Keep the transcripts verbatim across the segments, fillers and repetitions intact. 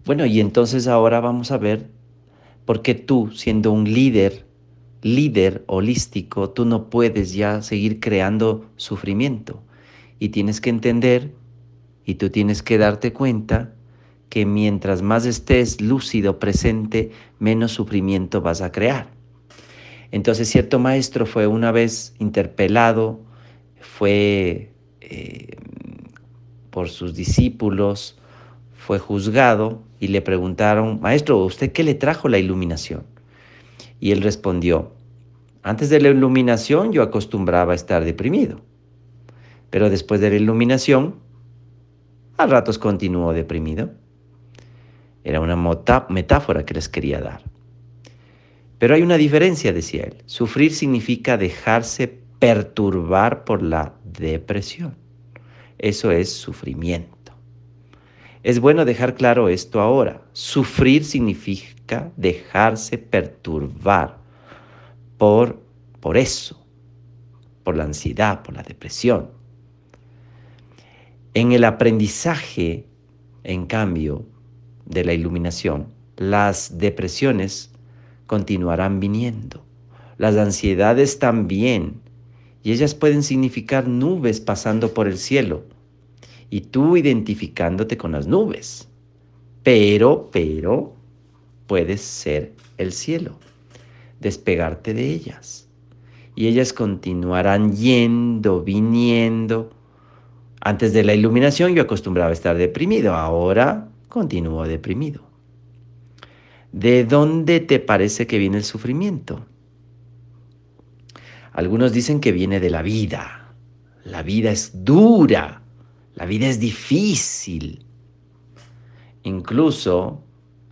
Bueno, y entonces ahora vamos a ver por qué tú, siendo un líder, líder holístico, tú no puedes ya seguir creando sufrimiento. Y tienes que entender y tú tienes que darte cuenta que mientras más estés lúcido, presente, menos sufrimiento vas a crear. Entonces cierto maestro fue una vez interpelado, fue eh, por sus discípulos, fue juzgado y le preguntaron, maestro, ¿usted qué le trajo la iluminación? Y él respondió, antes de la iluminación yo acostumbraba a estar deprimido, pero después de la iluminación, a ratos continuó deprimido. Era una metáfora que les quería dar. Pero hay una diferencia, decía él. Sufrir significa dejarse perturbar por la depresión. Eso es sufrimiento. Es bueno dejar claro esto ahora. Sufrir significa dejarse perturbar por, por eso, por la ansiedad, por la depresión. En el aprendizaje, en cambio, de la iluminación, las depresiones continuarán viniendo, las ansiedades también, y ellas pueden significar nubes pasando por el cielo, y tú identificándote con las nubes, pero, pero, puedes ser el cielo, despegarte de ellas, y ellas continuarán yendo, viniendo. Antes de la iluminación yo acostumbraba a estar deprimido, ahora continúo deprimido. ¿De dónde te parece que viene el sufrimiento? Algunos dicen que viene de la vida. La vida es dura, la vida es difícil. Incluso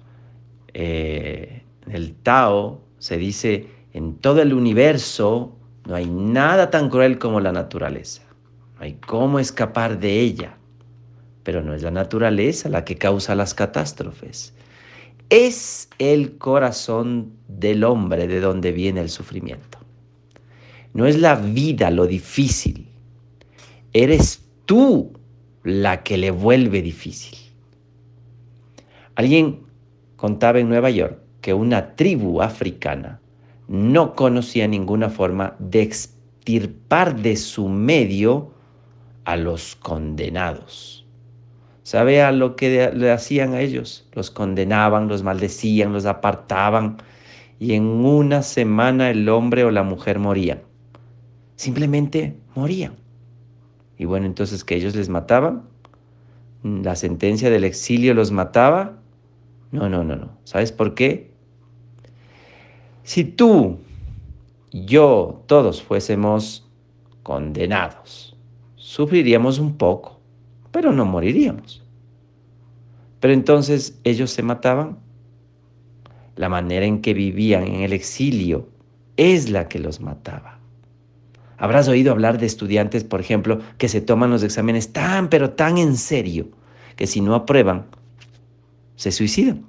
eh, en el Tao se dice, en todo el universo no hay nada tan cruel como la naturaleza. No hay cómo escapar de ella. Pero no es la naturaleza la que causa las catástrofes. Es el corazón del hombre de donde viene el sufrimiento. No es la vida lo difícil, eres tú la que le vuelve difícil. Alguien contaba en Nueva York que una tribu africana no conocía ninguna forma de extirpar de su medio a los condenados. ¿Sabe a lo que le hacían a ellos? Los condenaban, los maldecían, los apartaban y en una semana el hombre o la mujer morían. Simplemente morían. Y bueno, entonces que ellos les mataban, la sentencia del exilio los mataba. No, no, no, no. ¿Sabes por qué? Si tú, yo, todos fuésemos condenados, sufriríamos un poco, pero no moriríamos. Pero entonces ellos se mataban. La manera en que vivían en el exilio es la que los mataba. Habrás oído hablar de estudiantes, por ejemplo, que se toman los exámenes tan, pero tan en serio, que si no aprueban, se suicidan.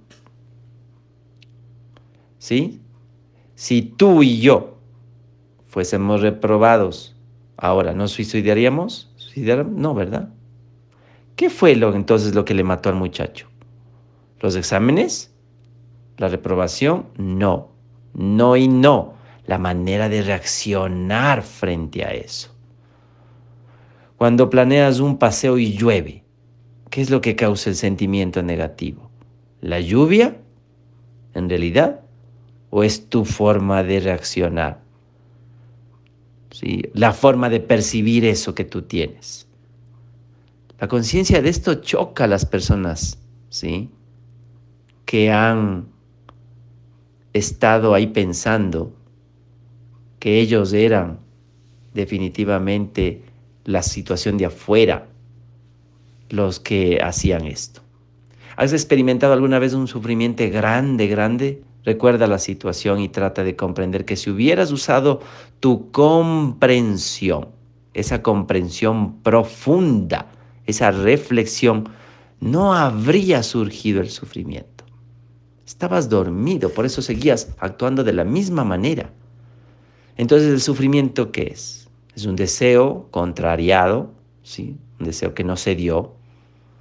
¿Sí? Si tú y yo fuésemos reprobados, ahora, ¿nos suicidaríamos? ¿Suicidaríamos? No, ¿verdad? ¿Qué fue lo, entonces lo que le mató al muchacho? ¿Los exámenes? ¿La reprobación? No, no y no. La manera de reaccionar frente a eso. Cuando planeas un paseo y llueve, ¿qué es lo que causa el sentimiento negativo? ¿La lluvia, en realidad? ¿O es tu forma de reaccionar? ¿Sí? La forma de percibir eso que tú tienes. La conciencia de esto choca a las personas, ¿sí? Que han estado ahí pensando que ellos eran definitivamente la situación de afuera los que hacían esto. ¿Has experimentado alguna vez un sufrimiento grande, grande? Recuerda la situación y trata de comprender que si hubieras usado tu comprensión, esa comprensión profunda, esa reflexión, no habría surgido el sufrimiento. Estabas dormido, por eso seguías actuando de la misma manera. Entonces, ¿el sufrimiento qué es? Es un deseo contrariado, ¿sí? Un deseo que no se dio.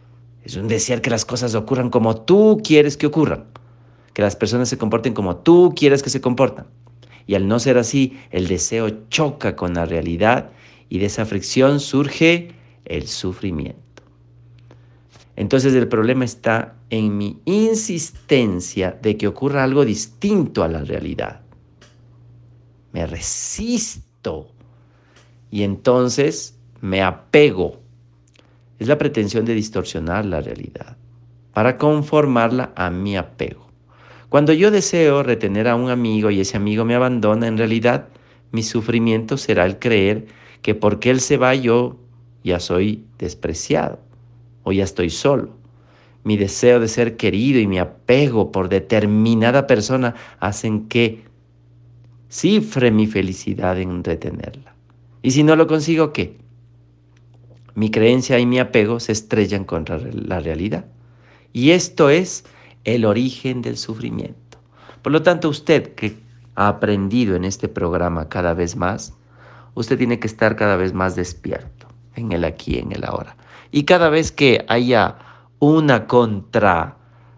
Es un desear que las cosas ocurran como tú quieres que ocurran, que las personas se comporten como tú quieres que se comportan. Y al no ser así, el deseo choca con la realidad y de esa fricción surge el sufrimiento. Entonces el problema está en mi insistencia de que ocurra algo distinto a la realidad. Me resisto y entonces me apego. Es la pretensión de distorsionar la realidad para conformarla a mi apego. Cuando yo deseo retener a un amigo y ese amigo me abandona, en realidad mi sufrimiento será el creer que porque él se va yo ya soy despreciado o ya estoy solo. Mi deseo de ser querido y mi apego por determinada persona hacen que cifre mi felicidad en retenerla. Y si no lo consigo, ¿qué? Mi creencia y mi apego se estrellan contra la realidad. Y esto es el origen del sufrimiento. Por lo tanto, usted que ha aprendido en este programa cada vez más, usted tiene que estar cada vez más despierto en el aquí, en el ahora. Y cada vez que haya una contra,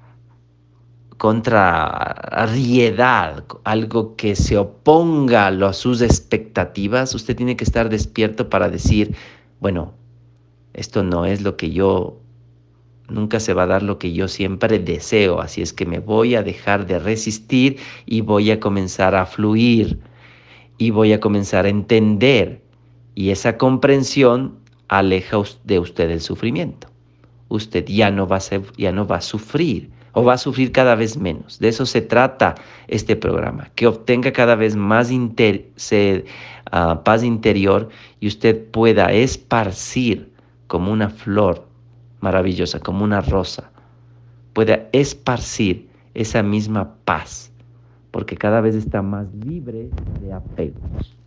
contrariedad, algo que se oponga a sus expectativas, usted tiene que estar despierto para decir, bueno, esto no es lo que yo, nunca se va a dar lo que yo siempre deseo, así es que me voy a dejar de resistir y voy a comenzar a fluir y voy a comenzar a entender. Y esa comprensión aleja de usted el sufrimiento. Usted ya no va a ser, ya no va a sufrir o va a sufrir cada vez menos. De eso se trata este programa, que obtenga cada vez más inter, se, uh, paz interior y usted pueda esparcir como una flor maravillosa, como una rosa, pueda esparcir esa misma paz, porque cada vez está más libre de apegos.